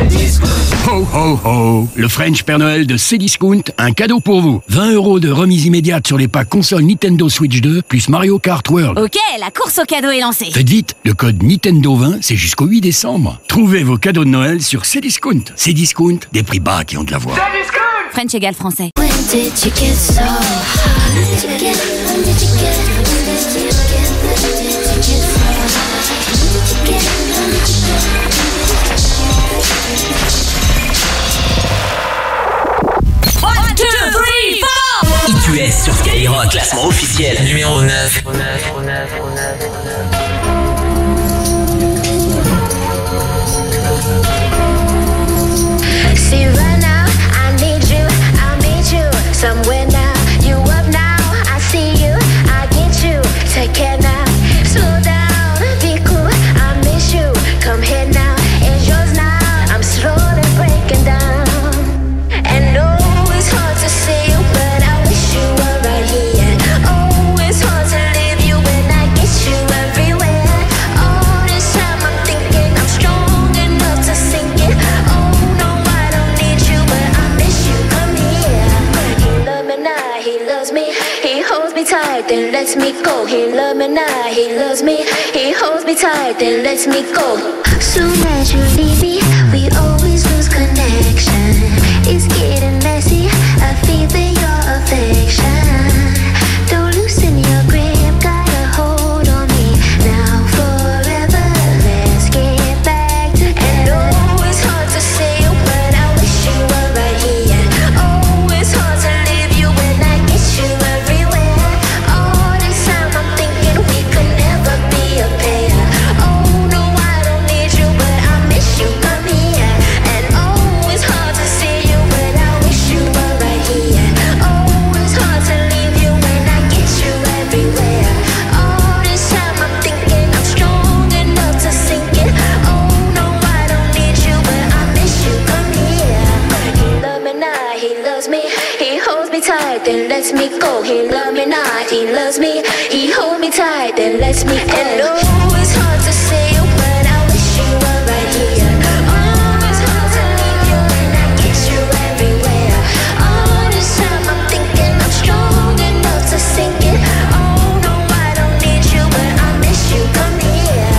Ho ho ho! Le French Père Noël de Cdiscount, un cadeau pour vous. 20 € de remise immédiate sur les packs console Nintendo Switch 2 plus Mario Kart World. Ok, la course au cadeau est lancée. Faites vite, le code Nintendo 20, c'est jusqu'au 8 décembre. Trouvez vos cadeaux de Noël sur Cdiscount. Cdiscount, des prix bas qui ont de la voix. French égale français. ITUS sur Skyrock, classement officiel numéro 9. See right now, I need you, I'll meet you somewhere now. You up now, I see you, I get you. Take care now, slow down, be cool, I miss you. Come here now, it's yours now. I'm slowly breaking down. And no, it's hard to see you, but I wish you were right here. Oh, it's hard to leave you when I get you everywhere. All this time I'm thinking I'm strong enough to sink it. Oh no, I don't need you, but I miss you. Come here. He loves me now, he loves me. He holds me tight, then lets me go. He loves me now, he loves me. He holds me tight, then lets me go. Soon as you leave me, we always lose connection. It's getting messy, I feel your affection. Don't loosen your grip, got a hold on me. Now forever, let's get back together. And oh, it's hard to say you, but I wish you were right here. Oh, it's hard to leave you when I get you everywhere. All this time I'm thinking we could never be a pair. Oh no, I don't need you, but I miss you. Come here. And oh, it's hard to see you, but I wish you were right here. Oh, it's hard to leave you when I get you everywhere. All this time I'm thinking I'm strong enough to sink it. Oh no, I don't need you, but I miss you. Come here. He loves me now, he loves me. He holds me tight, then lets me go. He loves me now, he loves me. He holds me tight, then lets me go. And oh, it's hard to say you, but I wish you were right here. Oh, it's hard to leave you when I get you everywhere. All this time I'm thinking I'm strong enough to sink it. Oh no, I don't need you, but I miss you. Come here.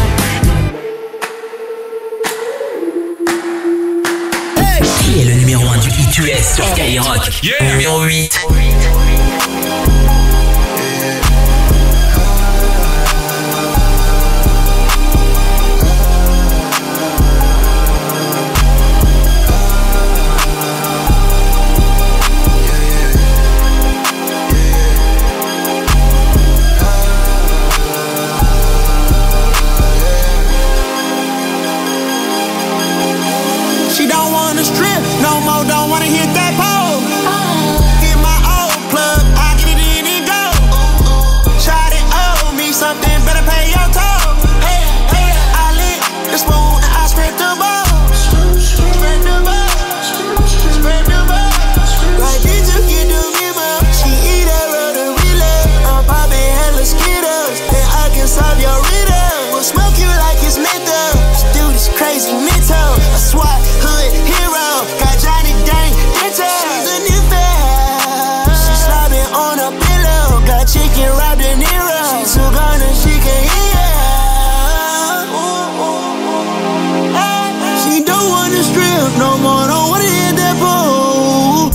Qui est le numéro 1 du ITUS sur Skyrock? Numéro 8. She don't wanna strip no more, don't wanna hit that pole. Get my old plug, I get it in and go. Try to owe me something, better pay your toll. Hey, hey, I lit the spoon and I spread the balls. Spread the balls, spread the balls. Like did you get the memo? She eat that rudder relay. I'm popping hella Skittles, and I can solve your riddle. We'll smoke you like it's menthol. Dude is crazy mental. I SWAT hood hero, got Johnny Dang intel. She's a new fan. She's slobbing on a pillow, got chicken wrapped in Nero. She's so gone and she can hear. She don't wanna strip no more, don't wanna hit that pole.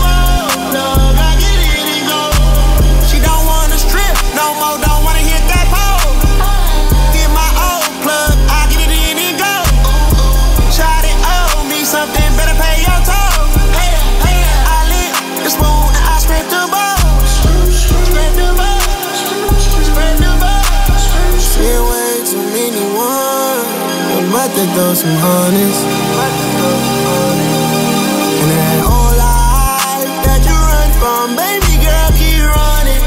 She don't wanna strip no more, don't wanna hit that pole. Get my old plug, I get it in and go. Try to owe me something, better pay your toll. Hey, hey, I lit the spoon and I spread the balls. Spread the balls, spread the balls. Seen way too many ones, I'm about to throw some honeys. And that whole life that you run from, baby girl, keep running.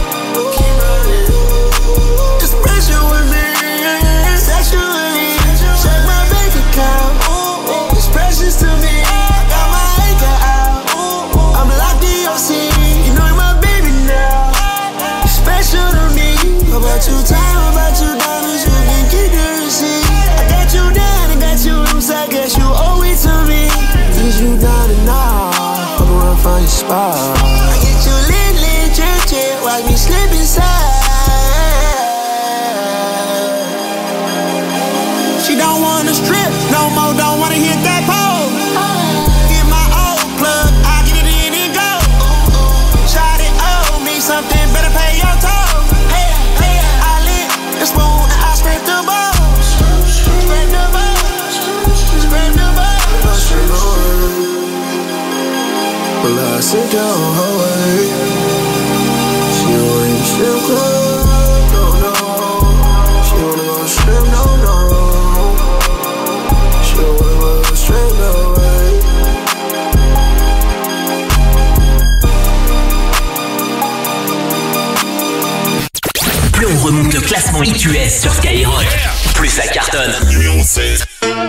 It's pressure with me, sexually. Check my bank account, it's precious to me. I got my anchor out, I'm locked in your scene. You know you're my baby now, you're special to me. About you time, about you diamonds, you can keep the receipt. I got you down, I got you loose, I guess you owe it to I get you lit, drip, watch me slip inside. She don't wanna strip no more, don't wanna hit that pole. Get my old plug, I get it in and go. Shot it, owe me something, better pay your toll. Hey, I lit the spoon and I scrape the balls. Scrape the balls, scrape the balls. Well, I sit down her way. She wanna strip club, no. She wanna go strip, no. She wanna go strip, no way. Plus on remonte le classement IQS sur Skyrock, plus ça cartonne. Numéro 16.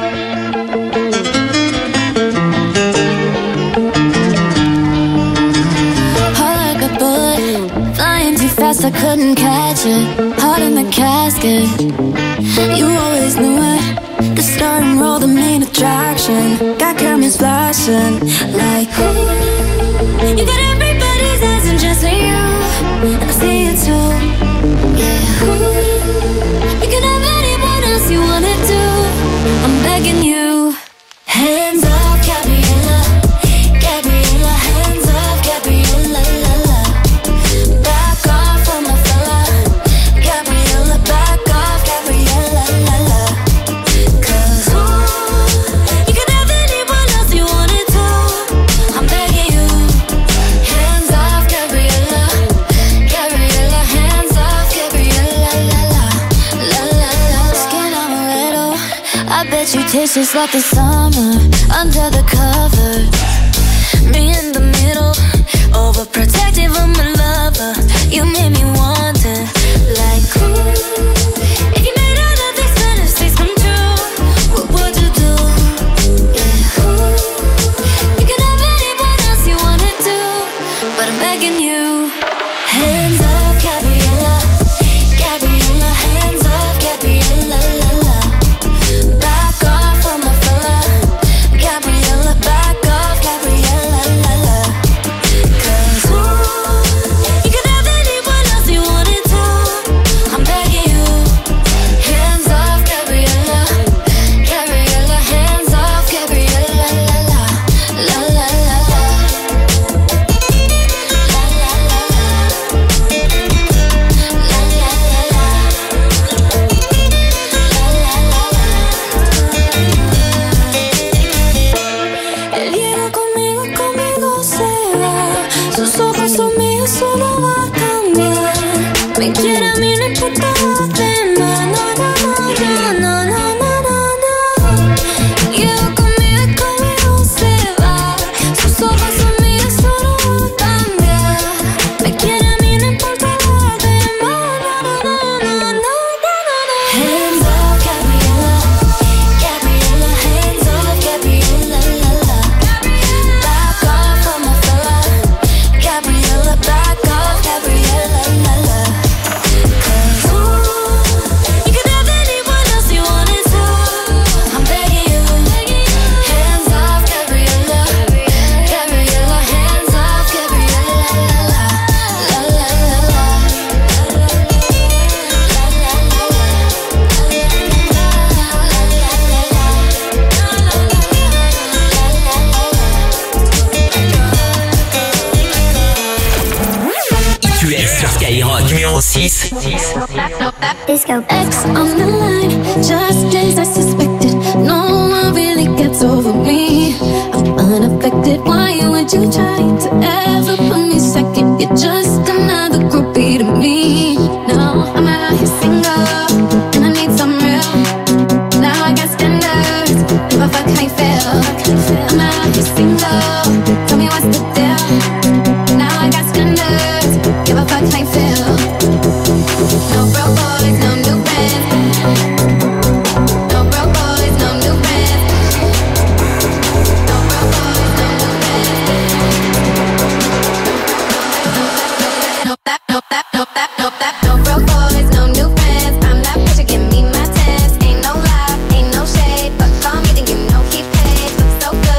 Fast, I couldn't catch it. Heart in the casket. You always knew it. The star and roll, the main attraction. Got cameras flashing like ooh. You got everybody's eyes and just you. And I see it too. Yeah. Ooh. You can have anyone else you wanna do. I'm begging you. Hands up, Gabriella. Gabriella, hands up, Gabriella. La, la. You taste just like the summer under the cover. Me in the middle, overprotective of my lover. You made me wonder, like ooh, if you made all of these fantasies come true, what would you do? Yeah, ooh, you can have anyone else you wanna do, but I'm begging you. Hands up, Gabriella. Gabriella, hands up, Gabriella. La, la. Back off from my fella, Gabriella. Back off, Gabriella. La, la. 'Cause ooh, you can have anyone else you wanna do. I'm begging you. Hands off, Gabriella. Gabriella, hands off, Gabriella. La, la. La, la, la, la. La, la, la, la. La, la, la, la. Él llega conmigo se va. Sus ojos son míos, solo va a cambiar. Me quiere a mí, no importa lo demás. No. Llega conmigo se va. Sus ojos son míos, solo va a cambiar. Me quiere a mí, no importa lo demás. No. Hands up, Gabriella. Gabriella, hands up, Gabriella. La, la. Back off from my fella, Gabriella. Back off, Gabriella. La, la. 'Cause ooh, you can have anyone else you wanna do. I'm begging you. Hands off, Gabriella. Gabriella, hands off, Gabriella. La, la. La, la, la, la. IQS sur Skyrock, numéro 6. Disco X on the line, just as I suspected. No one really gets over me. I'm unaffected. Why would you try to ever put me second? You're just another groupie to me. No, I'm out here single, and I need some real. Now I got standards. Give a fuck how you feel. I'm out here single. Tell me what's the deal. Now I got standards. Give a fuck how you feel. No broke boys, no new friends. No broke boys, no new friends. No broke boys, no new friends. No broke boys, no new friends. I'm not pressure, give me my test. Ain't no lie, ain't no shade, but call me, then you know he paid. Look so good.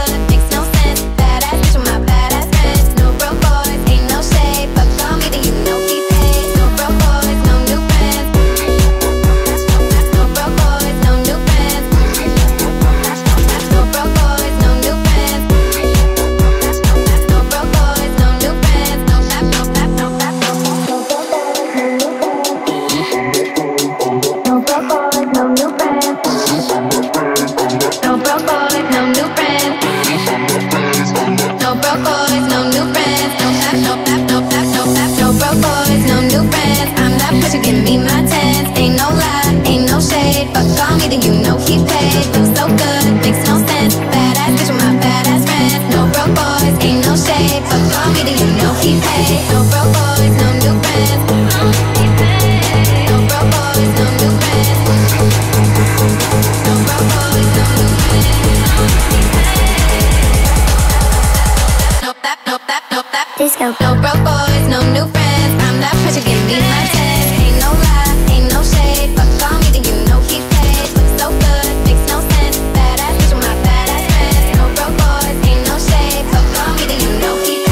No broke boys, no new friends. I'm that pressure, give me my 10. Ain't no lie, ain't no shade. Fuck on me, then you know he paid. Look so good, makes no sense. Badass bitch with my badass friends. No broke boys, ain't no shade. Fuck on me, then you know he paid.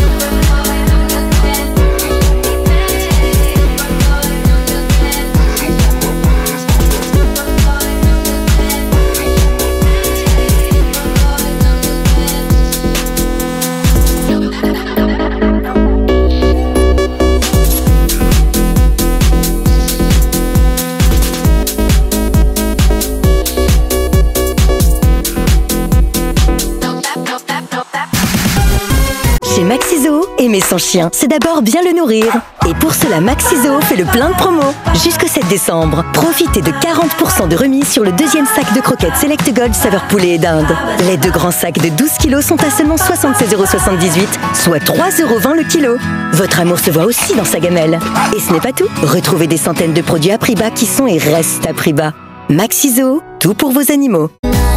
Chez Maxiso, aimer son chien, c'est d'abord bien le nourrir. Et pour cela, Maxiso fait le plein de promos. Jusqu'au 7 décembre, profitez de 40% de remise sur le deuxième sac de croquettes Select Gold saveur poulet et dinde. Les 2 grands sacs de 12 kilos sont à seulement 76,78 €, soit 3,20 € le kilo. Votre amour se voit aussi dans sa gamelle. Et ce n'est pas tout. Retrouvez des centaines de produits à prix bas qui sont et restent à prix bas. Maxiso, tout pour vos animaux.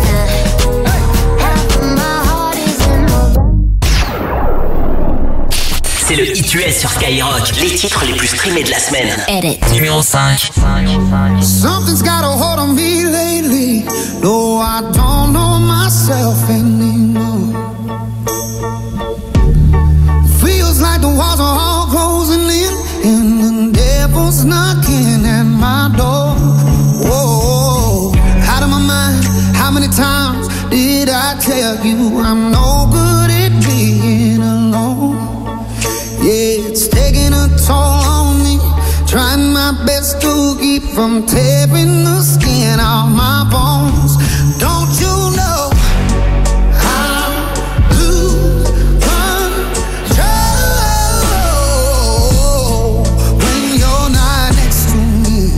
C'est le Hit US sur Skyrock. Les titres les plus streamés de la semaine. Edit. Numéro 5. Something's got a hold on me lately. No, I don't know myself anymore. Feels like the walls are all closing in, and the devil's knocking at my door. Whoa, out of my mind. How many times did I tell you I'm no good at being alone? Yeah, it's taking a toll on me. Trying my best to keep from tearing the skin off my bones. Don't you know I lose control when you're not next to me?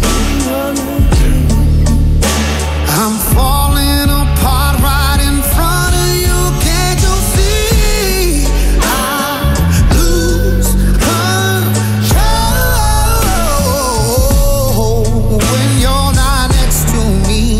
I'm falling apart right in front of you. Can't you see? I lose control when you're not next to me.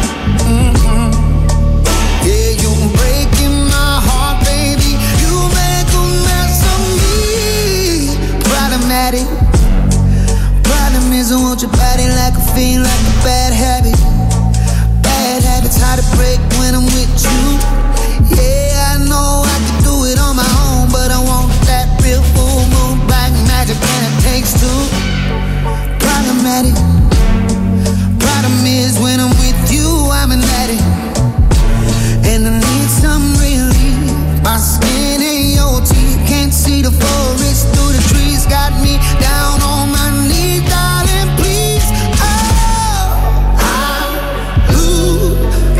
Yeah, you're breaking my heart, baby. You make a mess of me. Problematic. Problem is I want your body like a fiend, like a bad habit. Bad habits hard to break when I'm with you. Yeah, I know I can do it on my own, but I want that real full moon black magic, and it takes two. Problematic. Problem is when I'm with you, I'm an addict, and I need some relief. My skin ain't your teeth, can't see the forest through the trees. Got me down on my knees, darling, please. Oh, I lose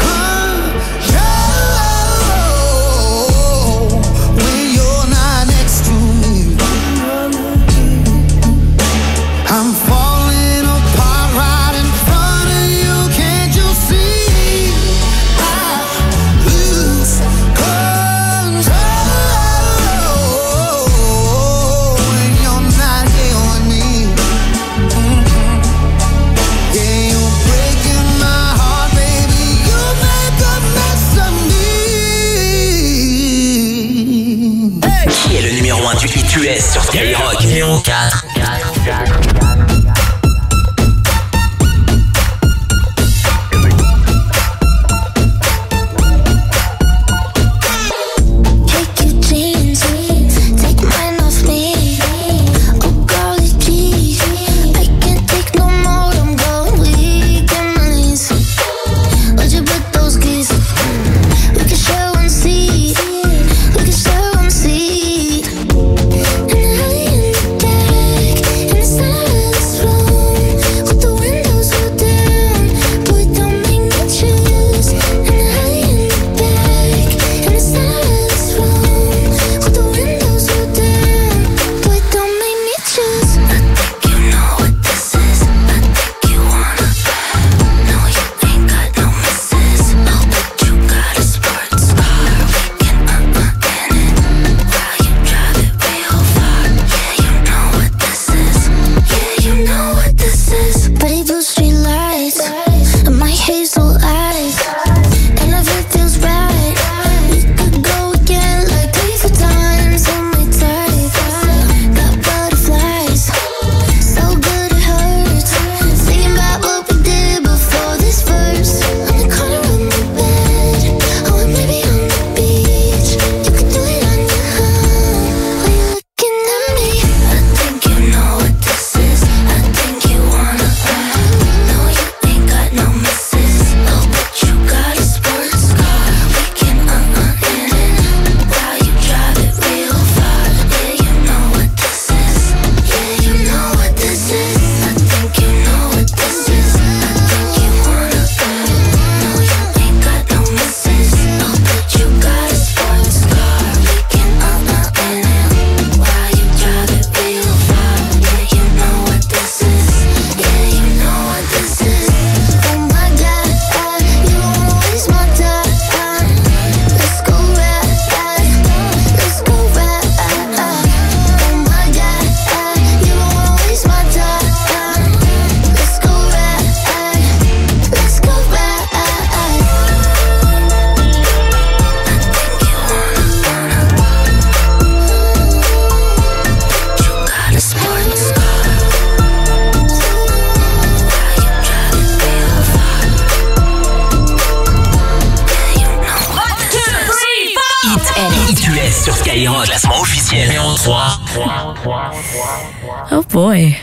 control when you're not next to me. I'm falling apart right in front of you. Can't you see? I lose control when you're not here with me. Yeah, you're breaking my heart, baby. You make a mess of me. Qui est le numéro 1 du Hit US sur Skyrock? Numéro 4. Take your jeans, take mine off me. Oh, girlie, please. I can't take no more. I'm going weak in my knees. Where'd you put those keys? We can share one seat. We can share one seat. And early in the dark, in the sun. Hit US sur Skyrock. Classement officiel. Numéro 3. Oh boy.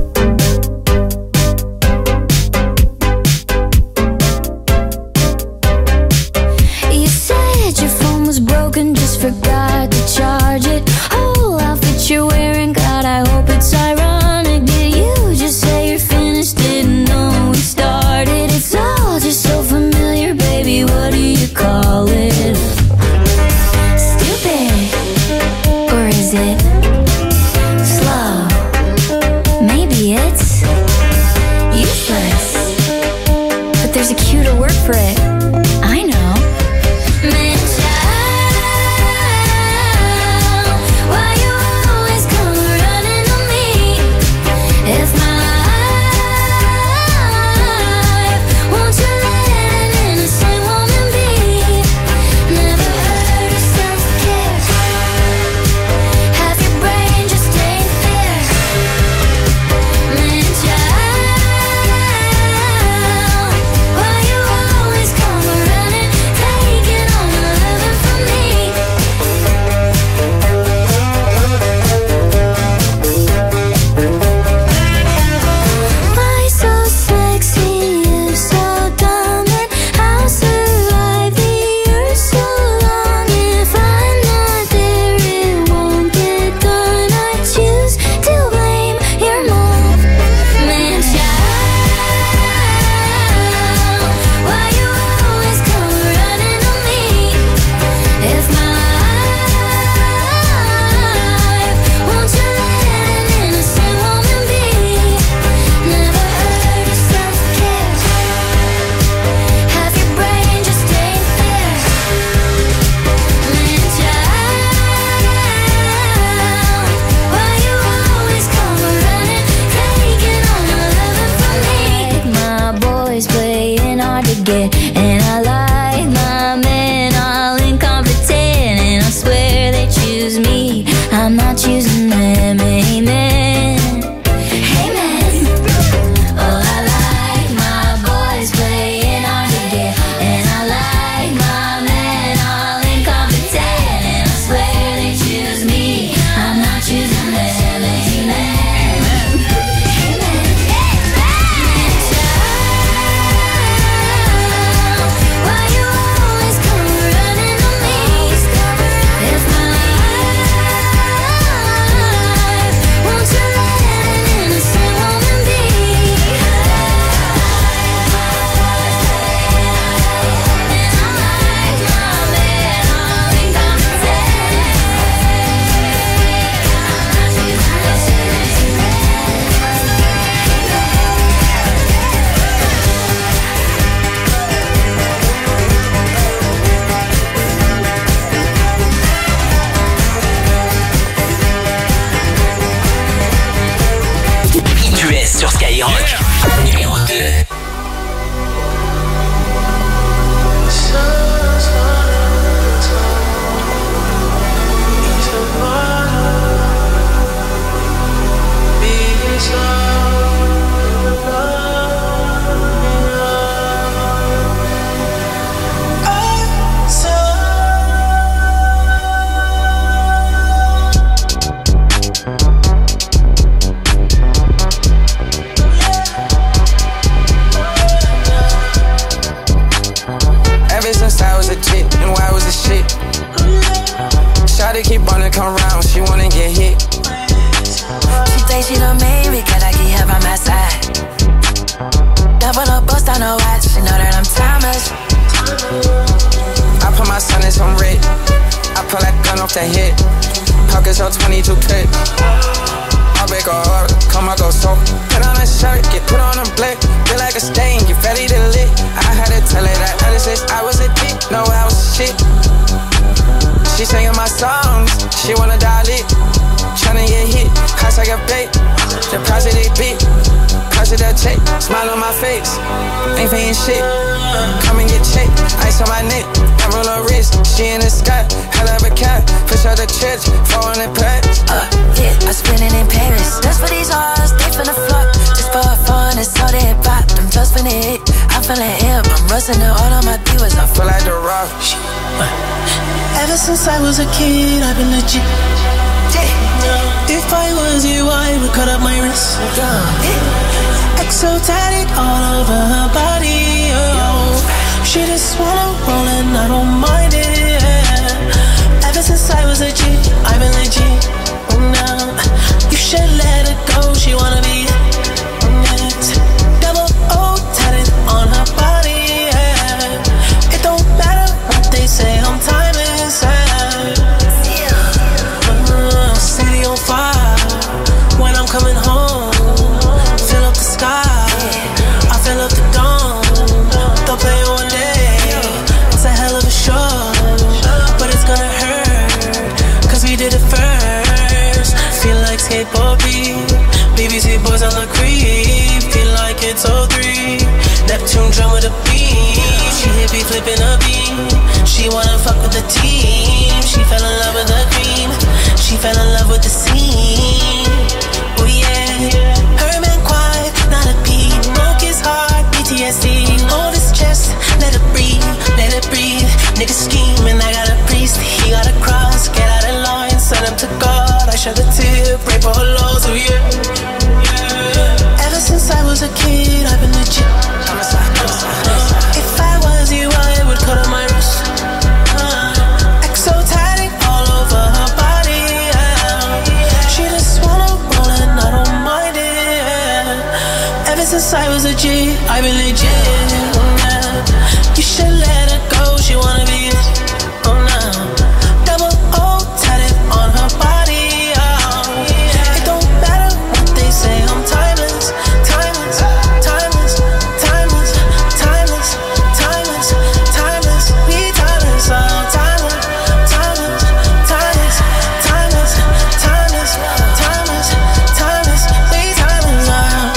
You said your phone was broken, just forgot to charge it. Whole outfit you're wearing, God, I hope it's ironic. Did you just say you're finished? Didn't know we started. It's all just so familiar, baby. What do you call it? Stupid, or is it slow? Maybe it's useless, but there's a cuter word for it. I know. Man, child, why you always come running to me? If my life, won't you let an innocent woman be? Never heard of self-care. Half your brain just ain't there. Man, child, why you always come running, taking all my loving from me? Why so sexy, you so dumb, and I'll survive the earth so long. If I'm not there, it won't get done. I choose to blame your mom. Man, child, why you always come running to me? If my life, won't you let an innocent woman be? Never heard of self-care. Half your brain just ain't there. Man, child, why you always come running, taking all my loving from me? My boys playing hard to get, and I like my men all incompetent, and I swear they choose me, I'm not choosing them. Amen. Amen. Oh, I like my boys playing hard to get, and I like my men all incompetent, and I swear they choose me, I'm not choosing them. Amen. Amen. Child, why you always come running to me? If my life, won't you let an innocent woman be? And I like my man all incompetent. Hit US sur Skyrock. Numéro 2. Ever since I was a chick, knew I was a shit. Shawty keep wanna come round, she wanna get hit. She thinks she done made me, cause I keep her by my side. Double up, bust on her watch, she know that I'm timeless. I put my son in some red. I pull that gun off the hip. Pockets on 22 clip. I break her heart, come I go so. Put on a shirt, get put on a blick. Feel like a stain, get ready to lit. I had to tell her that ever since I was a dick. No, I was shit. She singing my songs, she wanna dial it. Tryna get hit, hot like a bait. Deposit it big, cause of that check. Smile on my face, ain't paying shit. Come and get checked, ice on my neck. I roll her wrist, she in the sky. Hell of a cat, push out the church, 400 packs. Yeah, I spin it in Paris. Just for these hoes, they finna fuck. Just for fun, it's all they pop. I'm just finna hit, I'm feeling hip. I'm rusting the all on my viewers. I feel like The Rock. Ever since I was a kid, I've been legit. If I was you, I would cut up my wrist. Exotic all over her body. She just wanna roll and I don't mind it. Ever since I was a G, I've been legit. Now you should let her go. She wanna be next. Double O tatted on her body. It don't matter what they say. I'm timeless. City on fire. When I'm coming home, fill up the sky. I fill up the dome. They'll play one day. It's a hell of a show, but it's gonna hurt, cause we did it first. Feel like skateboard beat. BBC boys on the creep. Feel like it's 03. Neptune drum with a beat. She hippie flipping a beat. She wanna fuck with the team. She fell in love with the cream. She fell in love with the scene. Oh yeah. Her man quiet, not a peep. Broke his heart, PTSD. Hold his chest, let it breathe, let it breathe. Nigga scheming, I got a priest. He got a cross, get out of line. Send him to God, I shed a tear. Pray for her lows, oh yeah. Ever since I was a kid, I've been legit. If I was you, I would cut on my wrist. Exotic all over her body. She just wanna roll and I don't mind it. Ever since I was a G, I've been legit. You should let her go, she wanna be it. Oh no. Double O tatted on her body. It don't matter what they say, I'm timeless. Timeless, timeless, timeless, timeless, timeless, timeless. We timeless, timeless, timeless, timeless, timeless, timeless, timeless, timeless. We timeless.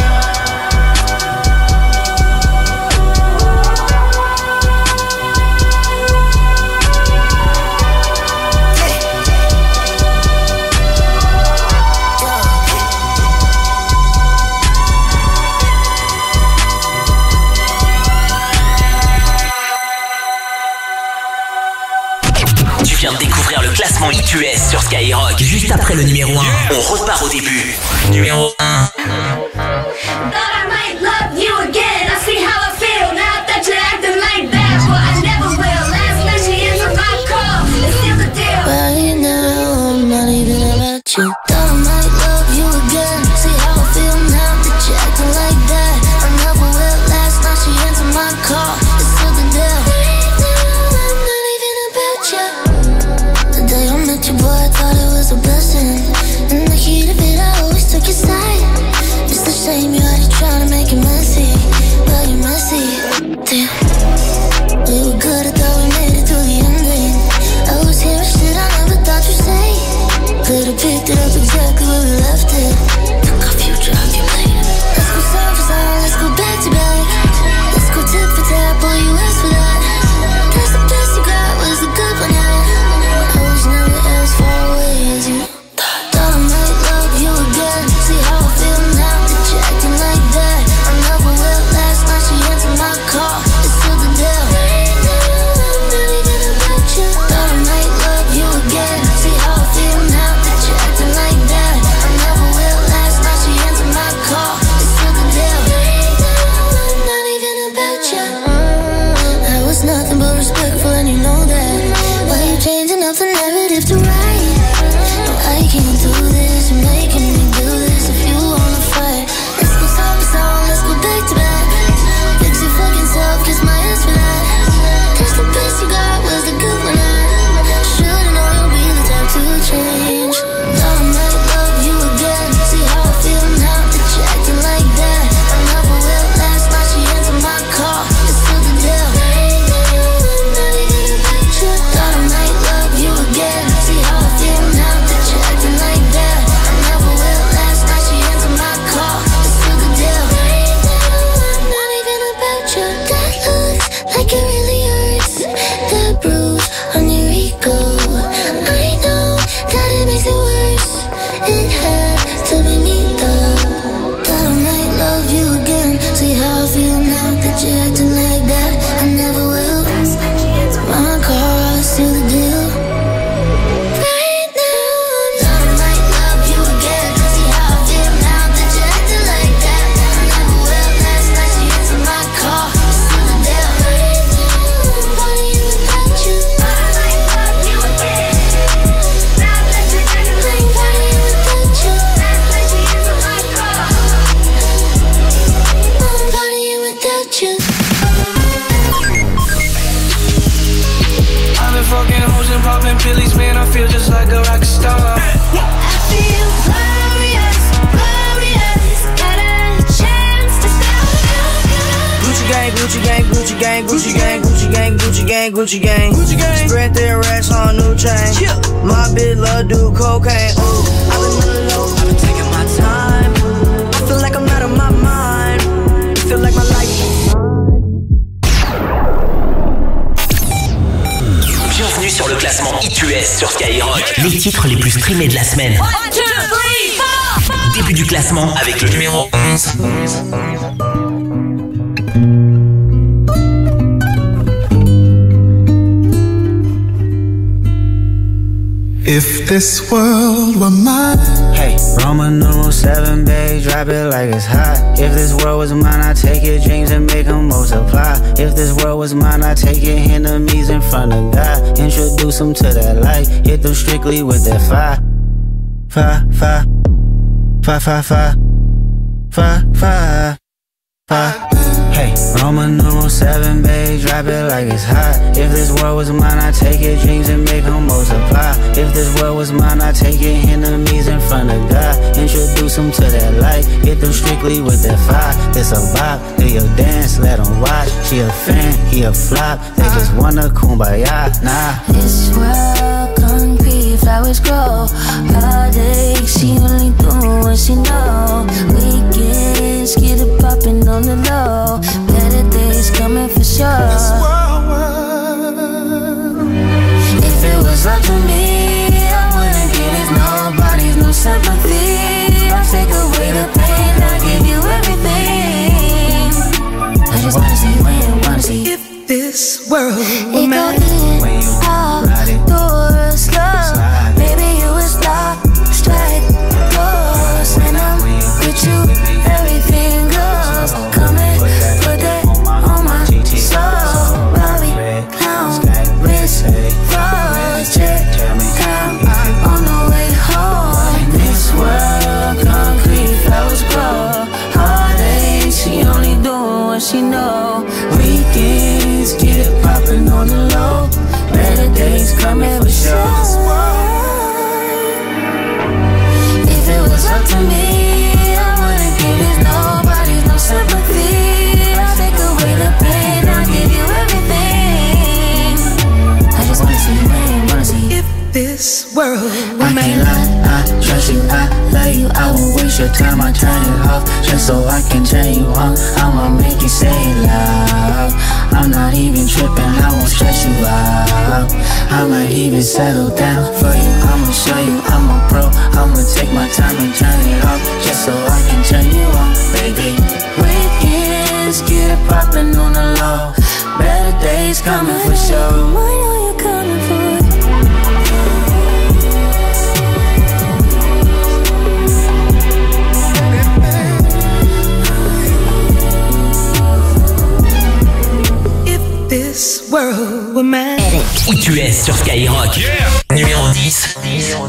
Tu viens de découvrir le classement IQS sur Skyrock. Juste après le numéro 1, on repart au début. Numéro 1. Right now, I'm not even about you. Thought I might love you again. See how I feel now that you're acting like that. I never will last. Now she answered my call. It's still the deal. Right now, I'm not even about you. The day I met you, boy, I thought it was a blessing. In the heat of it, I always took your side. Phillies, man, I feel just like a rock star. I feel glorious, glorious. Got a chance to stop. Gucci gang, Gucci gang, Gucci gang, Gucci gang, Gucci gang, Gucci gang, Gucci gang, Gucci gang. Spread their racks on new chain. My bitch love do cocaine. Ooh, I've been on the low, I've been taking my time. I feel like I'm out of my mind. Feel like my life. Bienvenue sur le classement iTunes sur Skyrock. Les titres les plus streamés de la semaine. 1, 2, 3, 4. Début du classement avec le numéro 11. If this world were mine. Hey, Roman numeral 7, babe, drop it like it's hot. If this world was mine, I'd take your dreams and make them multiply. If this world was mine, I'd take your enemies in front of God. Introduce them to that light, hit them strictly with that fire. Fire, fire, fire, fire, fire, fire, fire, fire. Hey, Roman numeral 7, babe, drop it like it's hot. If this world was mine, I'd take your dreams and make them multiply. If this world was mine, I'd take your enemies in front of God. Introduce them to that light, hit them strictly with that fire. It's a vibe, they a dance, let them watch. She a fan, he a flop, they just wanna kumbaya, nah. This world concrete, flowers grow. Heartache, she only do what she know. Weekends, get it poppin' on the low. Better days coming for sure. If it was up to me, I wouldn't give this nobody's no sympathy. I'll take away the pain, I'll give you everything. I just wanna see when, wanna see if This world it go in, out, doors, slow. Baby, you was locked, strike, goes. And I'm with you, everything goes. Come and put that on my soul. Bobby, clown, wrist, froze, check, count, on the way home. In this world, concrete flowers grow. Heartache, she only doing what she know. Weekends, get it poppin' on the low. Better days coming for sure. If it was up to me, I wouldn't give this nobody's no sympathy. I'll take away the pain, I'll give you everything. I just wanna see when, wanna see if this world I can't lie, I trust you, I love you. I won't waste your time, I turn it off just so I can turn you on. I'ma make you say it loud. I'm not even tripping, I won't stress you out. I might even settle down for you. I'ma show you I'm a pro. I'ma take my time and turn it off just so I can turn you on, baby. Weekends, get it poppin' on the low. Better days coming for sure. I know you're coming for it. This world were mine. iTunes sur Skyrock. Numéro 10.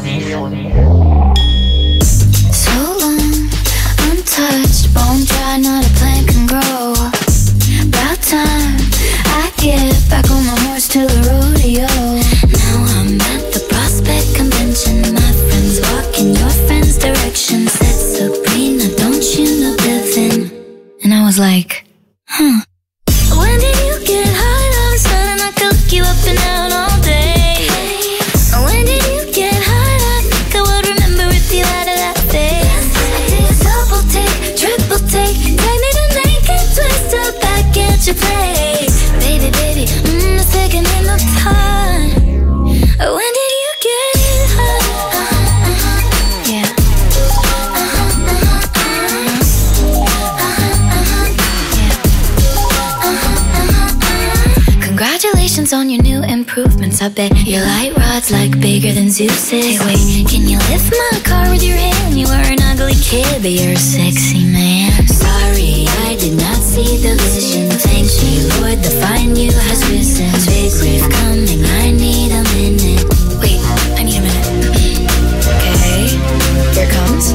So long, untouched, bone dry, not a plant can grow. About time I get back on my horse to the rodeo. Now I'm at the Prospect Convention. My friends walk in your friend's direction. Said Sabrina, don't you know Devin? And I was like, huh. When did you get high? All of a sudden I could look you up and down all day. When did you get high? I think I would remember if you had that face. I did a double take, triple take. Take me to naked, twist up back at your place. Baby, baby, the second in the time. When did you get high? Yeah. Congratulations on your new improvements. I bet your light rod's like bigger than Zeus's. Hey, wait, can you lift my car with your hand? You were an ugly kid, but you're a sexy man. Sorry, I did not see the vision. Thank you, Lord, the fine you has risen. Big wave coming, I need a minute. Wait, I need a minute. Okay, here it comes.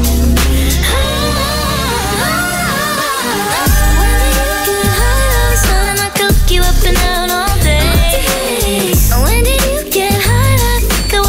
You up and down all day. When did you get high? I think I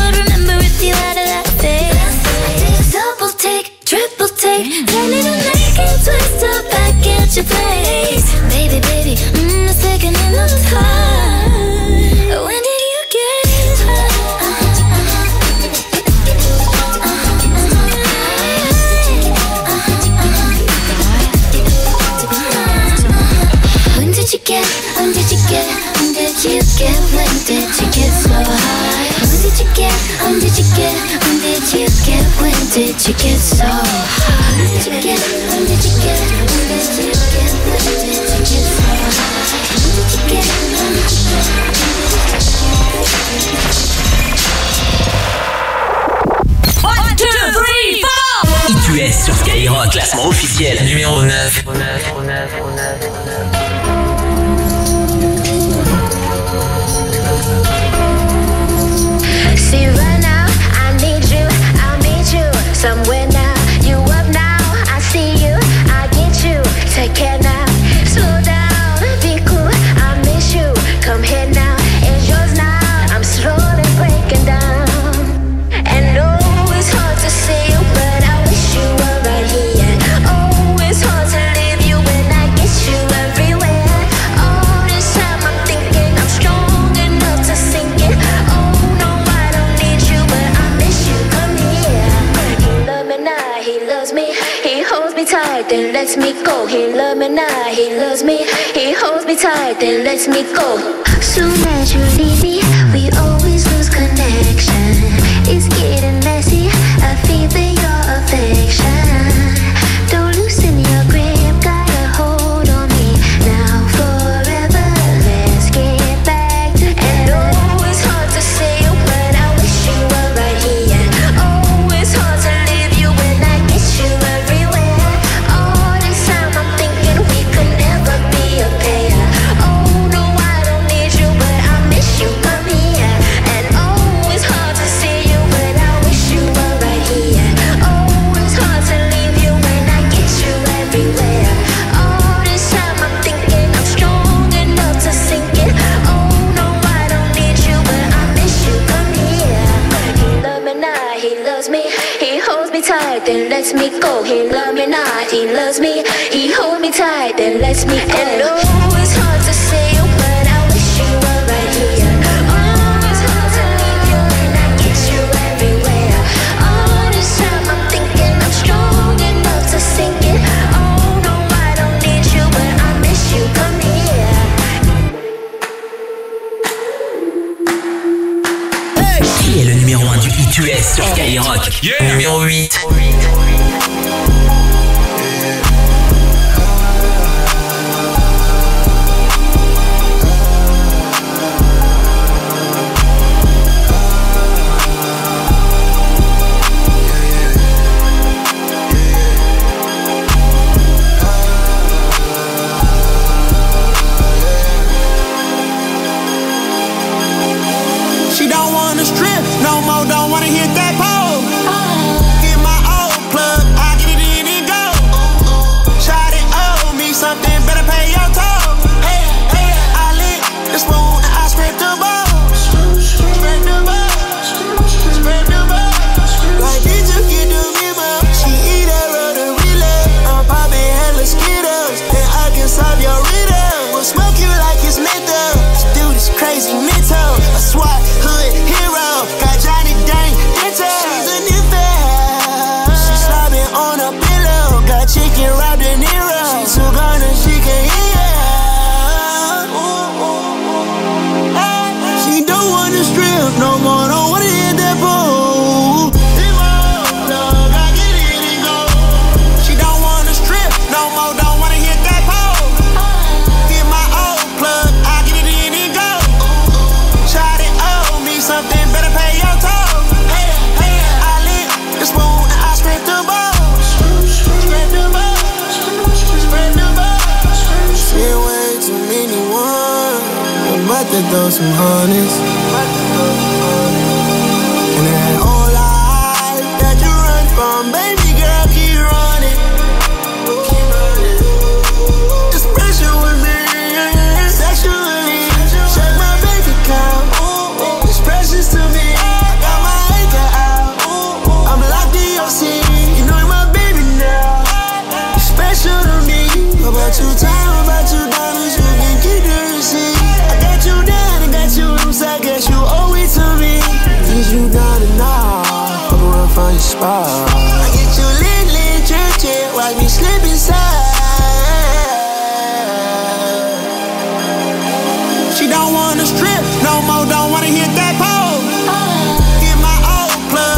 When did you get so hot? When did you get, when did you get, when did you get, when did you get so hot? When did you get, when did you get, when did you get? 1, 2, 3, 4. ITUS sur Skyrock, classement officiel numéro 9. See right now, I need you, I'll meet you somewhere now. You up now, I see you, I get you. Take care now, slow down, be cool, I miss you. Come here now, it's yours now. I'm slowly breaking down. And oh, it's hard to see you, but I wish you were right here. Oh, it's hard to leave you when I get you everywhere. All this time I'm thinking I'm strong enough to sink it. Oh no, I don't need you, but I miss you. Come here. He love me now, he loves me. He holds me tight, then lets me go. He love me now, he loves me. He holds me tight, then lets me go. Soon as you leave me, we always lose connection. It's getting messy, I feel for your affection. Don't loosen your grip, got a hold on me. Now forever, let's get back together. And oh, it's hard to say you, but I wish you were right here. Oh, it's hard to leave you when I get you everywhere. All this time I'm thinking we could never be a pair. Oh no, I don't need you, but I miss you. Come here. And oh, it's hard to see you, but I wish you were right here. Oh, it's hard to leave you when I get you everywhere. All this time I'm thinking I'm strong enough to sink it. Oh no, I don't need you, but I miss you. Come here. He love me now, he loves me. He holds me tight, then lets me go. He love me not, he loves me. He holds me tight, then lets me go. And oh, it's hard to say you, but I wish you were right here. Oh, it's hard to leave you when I get you everywhere. All this time I'm thinking I'm strong enough to sink it. Oh no, I don't need you, but I miss you. Come here. Qui est le numéro 1 du ITUS sur Skyrock? Numéro 8. She don't wanna strip no more, don't wanna hit that pole. Get my old plug, I get it in and go. Shawty owe me something, better pay your toll. Hey, hey, I lit the spoon and I scraped the balls. Scrape the balls, scrape the balls. Like did you get the memo? She eat that rudder relay. I'm popping hella Skittles, and I can solve your riddle. We'll smoke you like it's menthol. This dude is crazy mental. A SWAT hood hero, got Johnny Dang dental. She's a new fan. She slobbing on a pillow, got chicken wrapped in Nero. She too gone and she can hear. She don't wanna strip no more, don't wanna hit that pole. She don't wanna strip no more, don't wanna hit that pole. Get my old plug, I get it in and go. Shawty owe me something, better pay your toll. Hey, hey, I lit the spoon and I scraped the balls. Scrape the balls, scrape the balls. Seen way too many ones, I'm about to throw some honest. And that whole life that you run from, baby girl, keep running. It's pressure with me, sexually. Check my bank account, it's precious to me. I got my anchor out, I'm locked in your city. You know you're my baby now, you're special to me. About your time, about your dollars, you can keep the receipt. I got you down, I got you loose, I guess you owe it to me. Is you down and now, I'm gonna find your spot. I get you lit, lit, church, watch me slip inside. She don't wanna strip no more, don't wanna hit that pole. Get my old plug,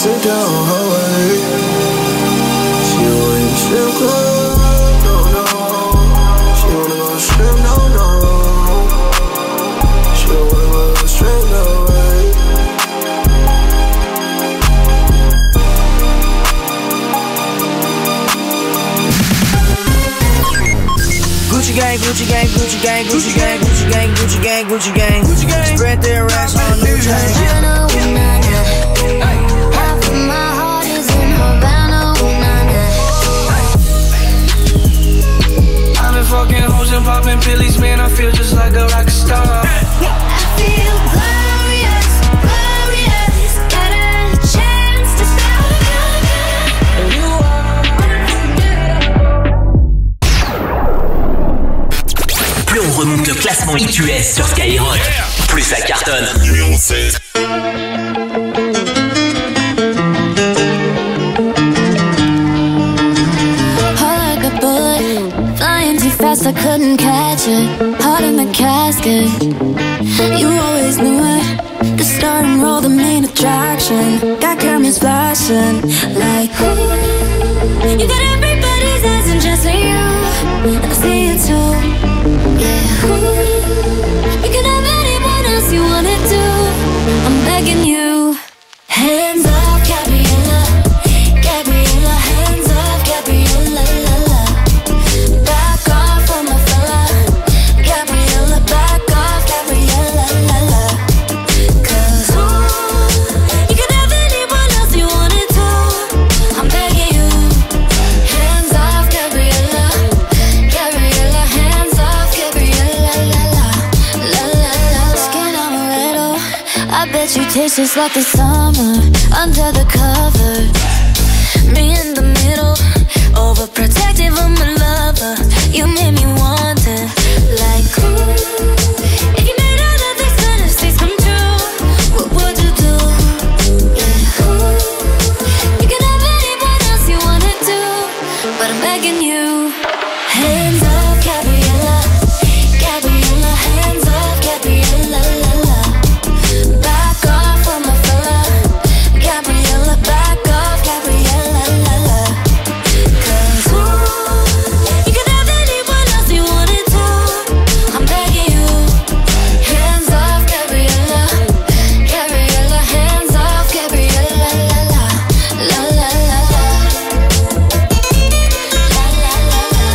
sit down her way. She wanna strip club, no, no. She wanna go strip, no, no. She wanna go straight away. Gucci gang, Gucci gang, Gucci gang, Gucci gang, Gucci gang, Gucci gang, Gucci gang, Gucci gang. Spread their racks on new chain. Half of my heart is in Havana, I've been fucking hoes and popping pillies, man. I feel just like a rock star. I feel glorious, glorious. Got a chance to start again. You Plus on remonte le classement ITUS sur Skyrock, plus ça cartonne. Numéro 16. like a bullet, flying too fast, I couldn't catch it. Heart in the casket, you always knew it. The starting role, the main attraction. Got cameras flashing, like ooh. You got everybody's eyes and just for you, and I see it too. Yeah, ooh. You can have anyone else you wanna do. I'm begging you, hands off, Gabriella, Gabriella, hands off, Gabriella, la la. Back off on my fella, Gabriella, back off, Gabriella, la la. 'Cause ooh, you can have anyone else you wanna do. I'm begging you, hands off, Gabriella, Gabriella, hands off, Gabriella, la la, la la la. Skin amaretto, I bet you taste just like the summer under the covers. Me in the middle, overprotective of my lover. You made me want it, like ooh. If you made all of these fantasies come true, what would you do? Yeah, ooh. You can have anyone else you wanna do, but I'm begging you, hands off, Gabriella, Gabriella, hands off, Gabriella, la la. Back off on my fella, Gabriella, back off, Gabriella, la la. 'Cause ooh, you can have anyone else you wanna do. I'm begging you, hands off, Gabriella, Gabriella, hands off, Gabriella, la la, la la la la. La la la la.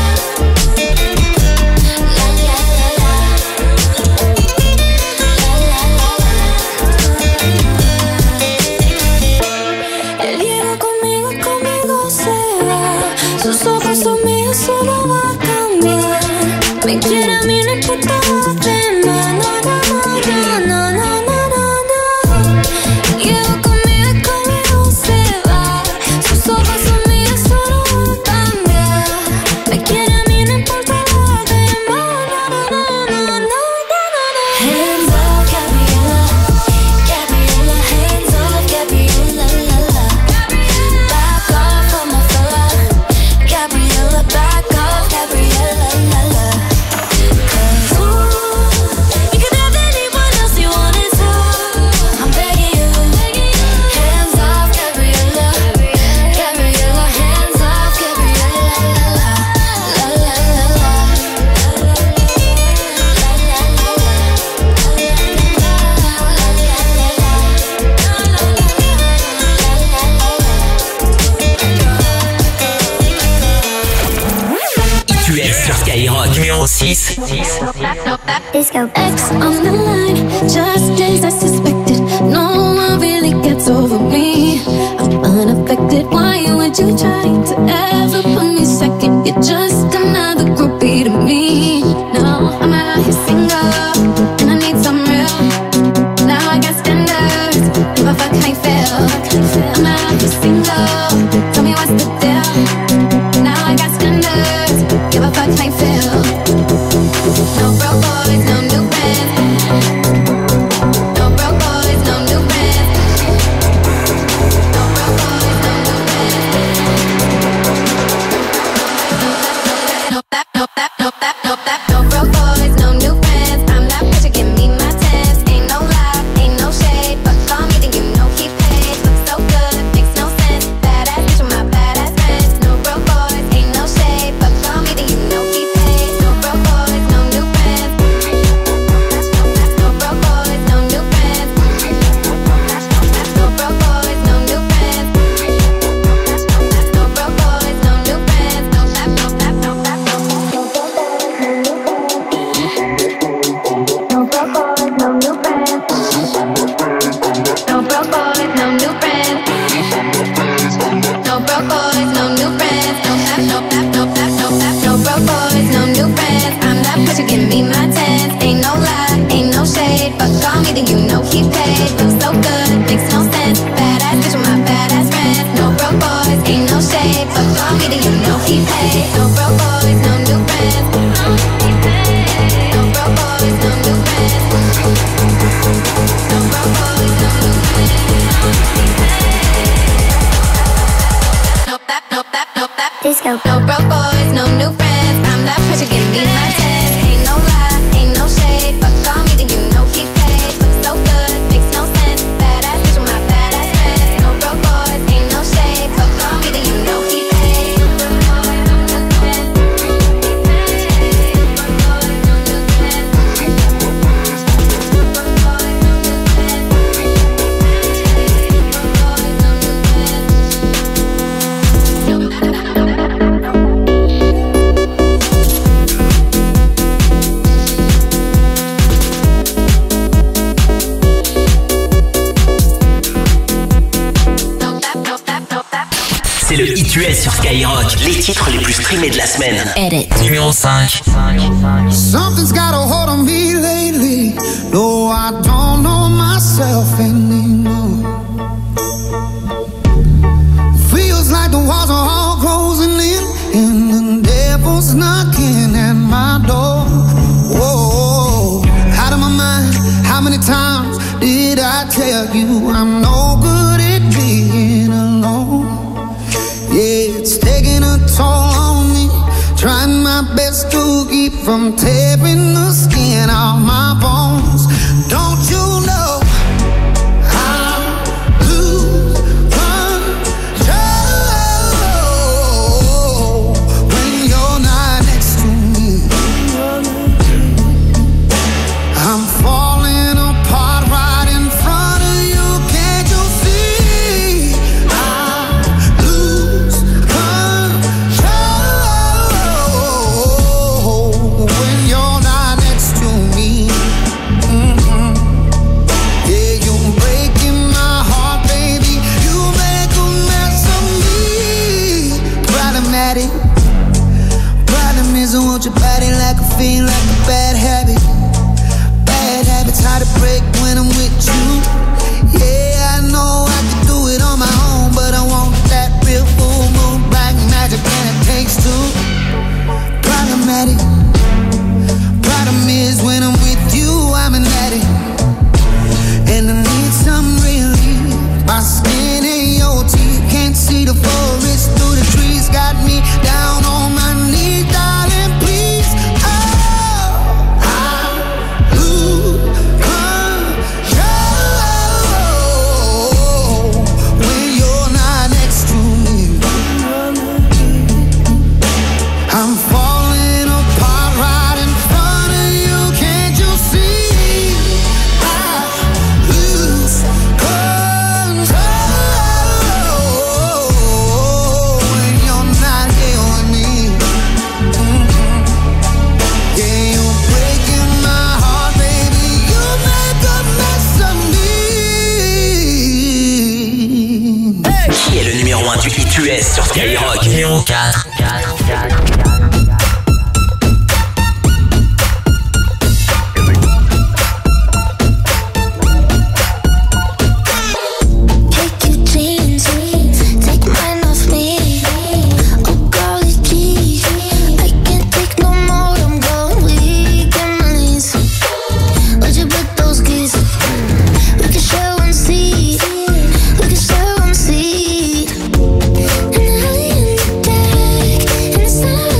La la la la. Él llega conmigo, conmigo se va. Sus ojos son míos, solo va a cambiar. Me quiere a mí, no importa lo demás. No, no, no, no, no, no, no, no. Él llega conmigo, conmigo se va. Sus ojos son míos, solo va a cambiar. Me quiere a mí, no importa lo demás. No, no, no, no, no, no, no. Hands off, Gabriella, Gabriella, hands off, Gabriella, la la. Back off on my fella, Gabriella, back off, Gabriella, la la. 'Cause ooh, you can have anyone else you wanna do. I'm begging you, hands off, Gabriella, Gabriella, hands off, Gabriella, la la, la la la la. ITUS sur Skyrock, numéro 6. Disco X on the line, just as I suspected. No one really gets over me. I'm unaffected. Why would you try to ever put me second? You're just another groupie to me. No, I'm out here single, and I need some real. Now I got standards. If I fuck, I fail. I'm out here single. Tell me what's the deal. Now I got standards. Give a fuck, I fail. No broke boys, no new friends. No broke shade, but so good, makes no sense. Badass bitch with my badass friends. No broke boys, ain't no shade, but call me then you know he paid. No broke boys, no new friends. No broke boys, no new friends. No broke boys, no new friends. Disco. No broke boys, no new friends. I'm that pressure, give me my test. Ain't no lie, ain't no shade, but call me then you know he paid. Look so good, makes no sense. Badass bitch with my badass friends. No broke boys, ain't no shade, but call me then you know he paid. No broke boys, no new friends. C'est le Hit US sur Skyrock. Les titres les plus streamés de la semaine. Edit. Numéro 5. Something's got a hold on me lately. No, I don't know myself anymore. Feels like the walls are all closing in, and the devil's knocking at my door. Whoa, out of my mind. How many times did I tell you I'm no good at being alone? Yeah, it's taking a toll on me. Trying my best to keep from tearing the skin off my bones. Don't you know I lose control when you're not next to me? I'm falling apart right in front of you. Can't you see? I lose control when you're not next to me. Yeah, you're breaking my heart, baby. You make a mess of me. Problematic. Problem is I want your body like a fiend, like a bad habit. Bad habits hard to break when I'm with you. Yeah, I know I can do it on my own, but I want that real full moon black magic, and it takes two. Problematic. Problem is when I'm with you, I'm an addict, and I need some relief. My skin ain't your teeth, can't see the forest through the trees. Got me down on my knees, darling, please. Oh, I lose control when you're not next to me. I'm falling apart right in front of you. Can't you see? I lose control when you're not here with me. Yeah, you're breaking my heart, baby. You make a mess of me. Qui est le numéro 1 du Hit US sur Skyrock? Numéro 4. Take your jeans, take mine off me. Oh, golly gee, I can't take no more. I'm going weak in my knees. Where'd you put those keys? We can share one seat. We can share one seat. And I lay in the deck, and it's not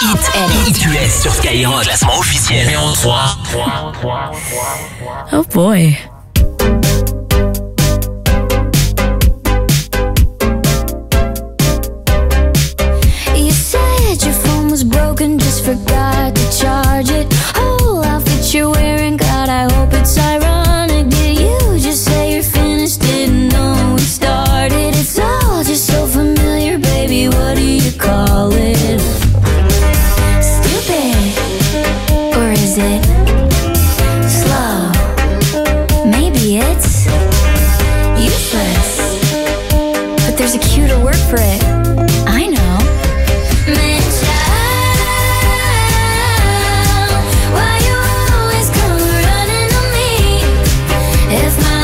Hit US sur Skyrock. Classement officiel. Numéro 3. Oh boy. You said your phone was broken, just forgot to charge it. Whole outfit you're wearing, God, I hope it's ironic. Did you just say you're finished? Didn't know we started. It's all just so familiar, baby. What do you call it? Stupid, or is it slow? Maybe it's useless, but there's a cuter word for it. I know. Man, child, why you always come running to me? If my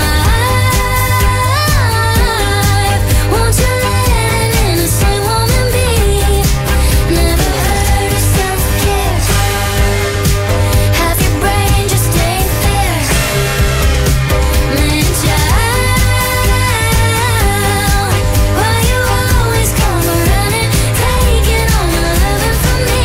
life, won't you let an innocent woman be? Never heard of self-care. Half your brain just ain't there. Man, child, why you always come running, taking all my loving from me?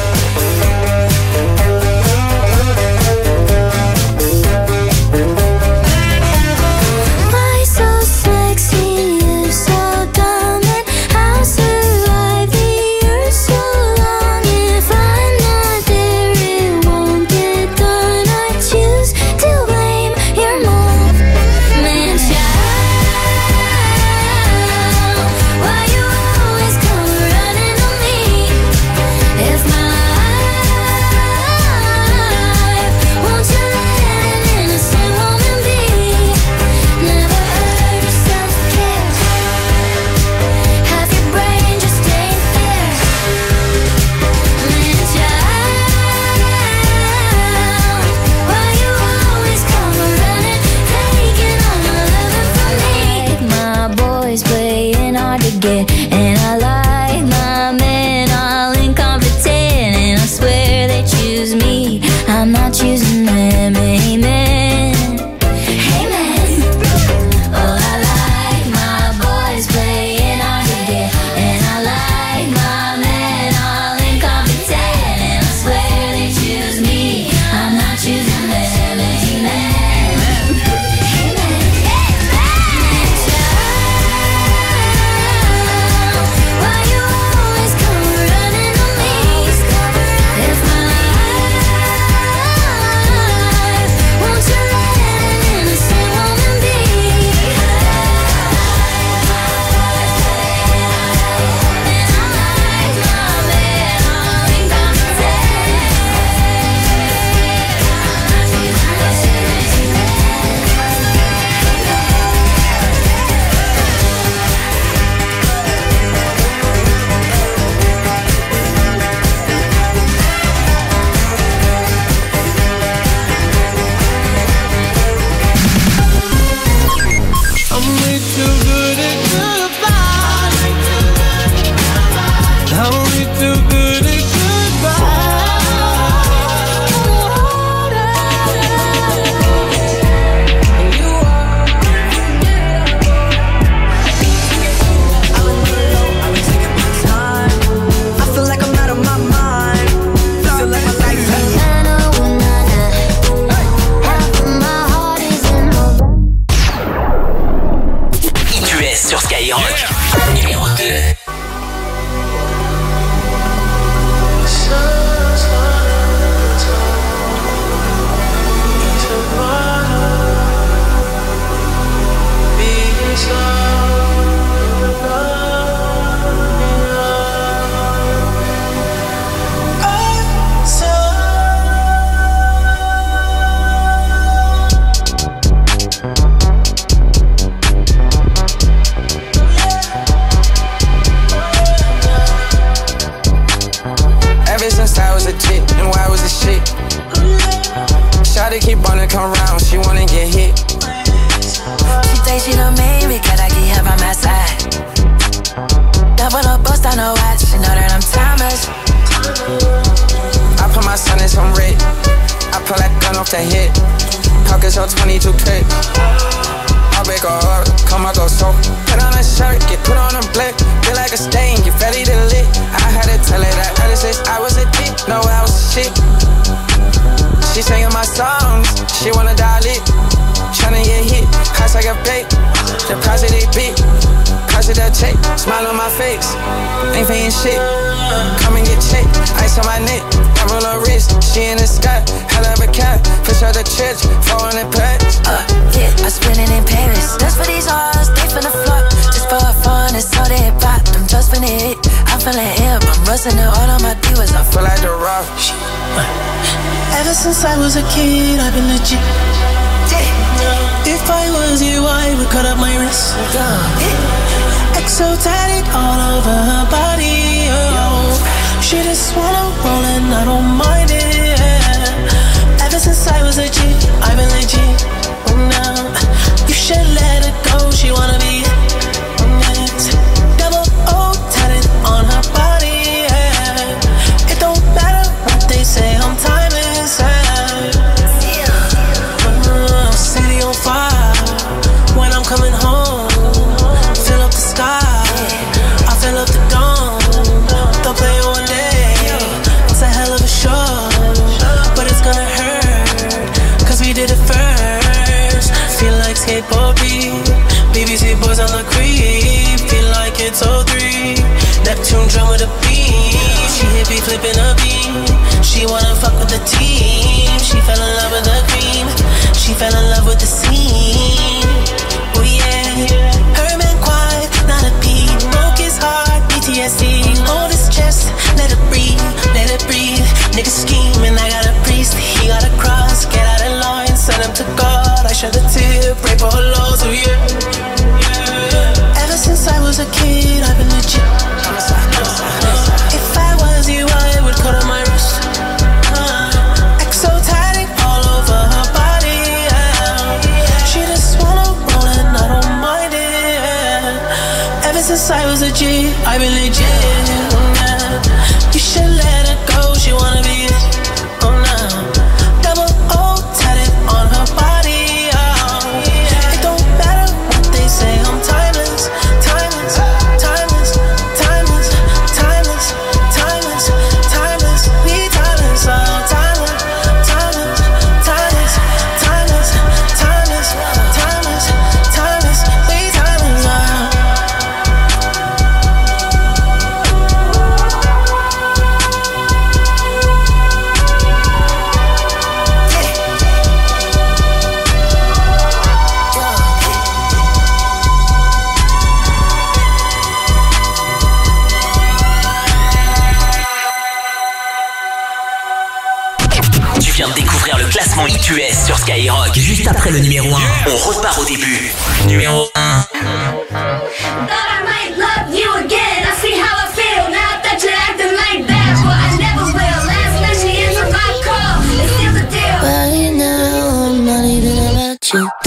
Why so sexy, you so dumb, and I'll survive the earth so long. If I'm not there, it won't get done. I choose to blame your mom. Man, child, why you always come running to me? If my life, won't you let an innocent woman be? Never heard of self-care. Half your brain just ain't there. Man, child, why you always come running, taking all my loving from me? My boys playing hard to get, and I like my men all incompetent, and I swear they choose me, I'm not choosing them. Amen. Amen. Oh, I like my boys playing hard to get, and I like my men all incompetent, and I swear they choose me, I'm not choosing them. Amen. Why you always come running to me? If my life, won't you let an innocent woman be? And I like my man all incompetent. I'm way too good at goodbye. I'm way too good at I feel like I'm out of my mind. Feel like my life Half of my heart is in my Hit US sur Skyrock. Numéro 2. Ever since I was a chick, and why was the shit? Shawty keep wanna come round, she wanna get hit. She think she the main, because I get her by my side. Double up, bust on her watch, she know that I'm timeless. I put my son in some red, I pull that gun off the hip. Pockets on 22 clip. I break her up, come I go so. Put on a shirt, get put on a blick. Feel like a stain, get ready to lit. I had to tell her that early since I was a ain't paying shit. Come and get checked, ice on my neck, diamond on wrist. She in the sky, hell of a cat. Fish out the church, falling in patch. Yeah, I spend it in Paris. Just for these hours, they finna flock. Just for fun, it's all they pop. I'm just finna hit, I'm feeling hip. I'm rusting it all on my divas. I feel like the rock. Ever since I was a kid, I've been legit. If I was you, I would cut up my wrist. Exotic all over her body. Oh, she just wanna roll and I don't mind it. Ever since I was a G, I've been legit. Now you should let her go. She wanna be next. Double O tatted on her body. It don't matter what they say. I'm timeless. City on fire when I'm coming home. Fill up the sky, I fill up the dome. They'll play it one day. It's a hell of a show, but it's gonna hurt, cause we did it first. Feel like skateboard beat, BBC boys on the creep. Feel like it's 03, Neptune drum with a beat. She hit me flipping a beat. She wanna fuck with the team. She fell in love with the cream. She fell in love with the scene. Oh yeah, her man quiet, not a beat. Broke his heart, PTSD. Hold his chest, let it breathe, let it breathe. Nigga scheming, I got a priest. He got a cross, get out of line, send him to God. I shed a tear, pray for her loss, oh yeah. Ever since I was a kid, I've been legit. If I was you, I would cut on my wrist. Exotic all over her body. She just wanna roll and I don't mind it. Ever since I was a G, I've been legit. You should let her go, she wanna be double O tatted on her body. It don't matter what they say, I'm timeless, timeless, timeless, timeless, timeless, timeless, timeless, we timeless, timeless, timeless, timeless, timeless, timeless, timeless, timeless, we timeless. Tu viens de découvrir le classement ITUS sur Skyrock. Juste après le numéro 1, on repart au début. Numéro 1. Right now, I'm not even about you.